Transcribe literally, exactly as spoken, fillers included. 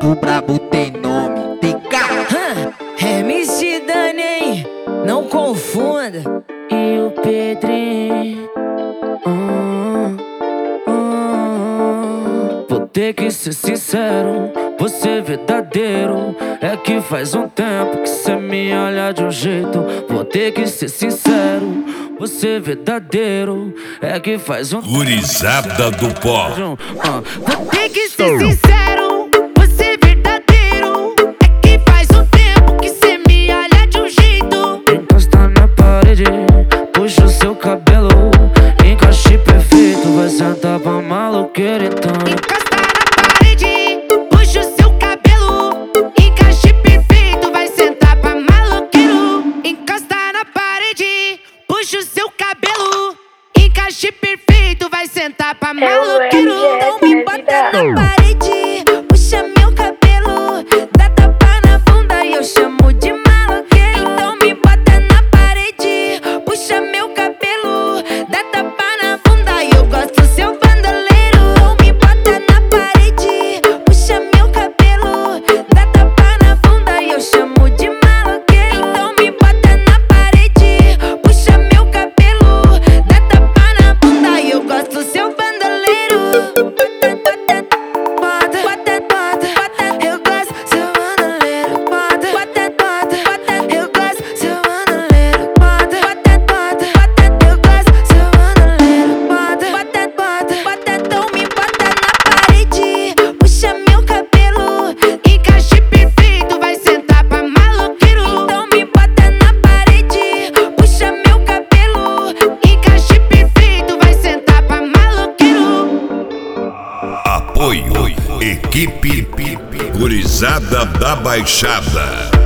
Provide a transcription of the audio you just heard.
O brabo tem nome, tem cara. É M C Dani, não confunda. E o Pedrinho. hum, hum. Vou ter que ser sincero, vou ser verdadeiro. É que faz um tempo que cê me olha de um jeito. Vou ter que ser sincero, vou ser verdadeiro. É que faz um tempo. Gurizada do pó. Vou ter que ser sincero, vou ser verdadeiro. É que faz um tempo que cê me olha de um jeito. Encosta na parede, puxa o seu cabelo. Encaixe perfeito, vai sentar pra maloqueira então. Encosta na parede, puxa o seu cabelo. Encaixe perfeito, vai sentar pra maloqueiro. Encosta na parede, puxa o seu cabelo. Encaixe perfeito, vai sentar pra maloqueiro. Não me bota na parede, puxa meu cabelo. Dá tapa na bunda e eu chamo de maloqueiro. Então me bota na parede, puxa meu cabelo. Dá tapa na bunda e eu gosto do seu bandoleiro. Não me bota na parede, puxa meu cabelo. Dá tapa na bunda e eu chamo de maloqueiro. Então me bota na parede, puxa meu cabelo. Dá tapa na bunda e eu gosto do seu bandoleiro. Apoio Equipe Gurizada da Baixada.